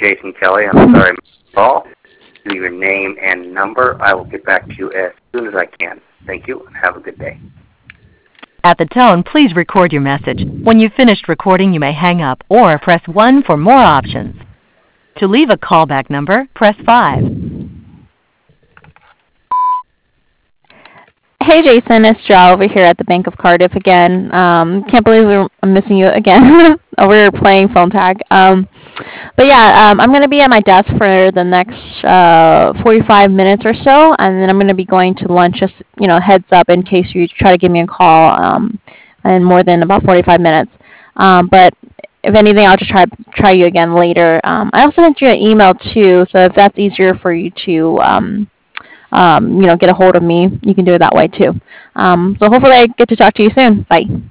Jason Kelly. I'm sorry, call. Do your name and number. I will get back to you as soon as I can. Thank you, and have a good day. At the tone, please record your message. When you've finished recording, you may hang up or press 1 for more options. To leave a callback number, press 5. Hey Jason, it's Jo over here at the Bank of Cardiff again. Can't believe I'm missing you again. We're playing phone tag. But yeah, I'm going to be at my desk for the next 45 minutes or so, and then I'm going to be going to lunch. Just heads up in case you try to give me a call in more than about 45 minutes. But if anything, I'll just try you again later. I also sent you an email too, so if that's easier for you to get a hold of me, you can do it that way too. So hopefully I get to talk to you soon. Bye.